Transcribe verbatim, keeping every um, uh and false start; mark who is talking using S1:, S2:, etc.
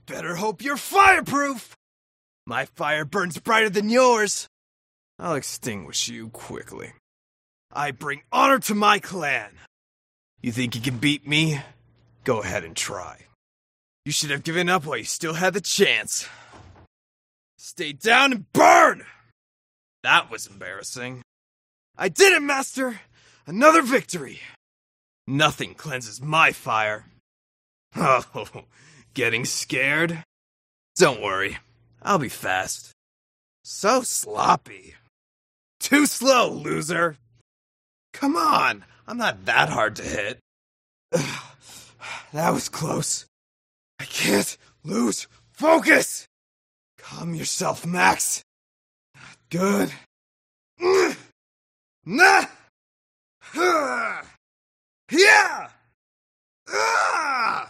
S1: better hope you're fireproof! My fire burns brighter than yours. I'll extinguish you quickly. I bring honor to my clan. You think you can beat me? Go ahead and try. You should have given up while you still had the chance. Stay down and burn! That was embarrassing. I did it, Master! Another victory! Nothing cleanses my fire. Oh, getting scared? Don't worry, I'll be fast. So sloppy. Too slow, loser! Come on, I'm not that hard to hit. That was close. I can't lose focus! Calm yourself, Max. Good. Nah! Yeah! Ah!